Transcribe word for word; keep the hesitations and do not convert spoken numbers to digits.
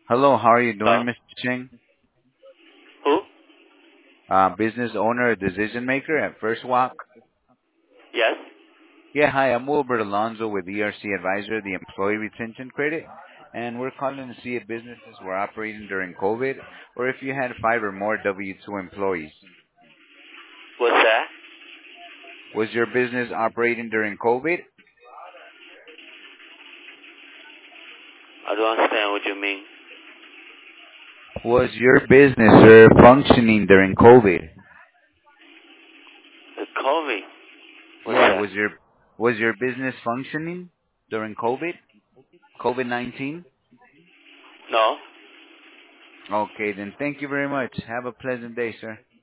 Hello, how are you Hello? doing, mister Ching? Who? Uh, business owner, decision maker at First Walk. Yes? Yeah, hi, I'm Wilbert Alonzo with E R C Advisor, the Employee Retention Credit, and we're calling to see if businesses were operating during COVID or if you had five or more W two employees. What's that? Was your business operating during COVID? I don't understand what you mean. Was your business sir, functioning during COVID? The COVID. What's Yeah, that? was your was your business functioning during COVID? COVID nineteen? No? Okay, then thank you very much. Have a pleasant day, sir.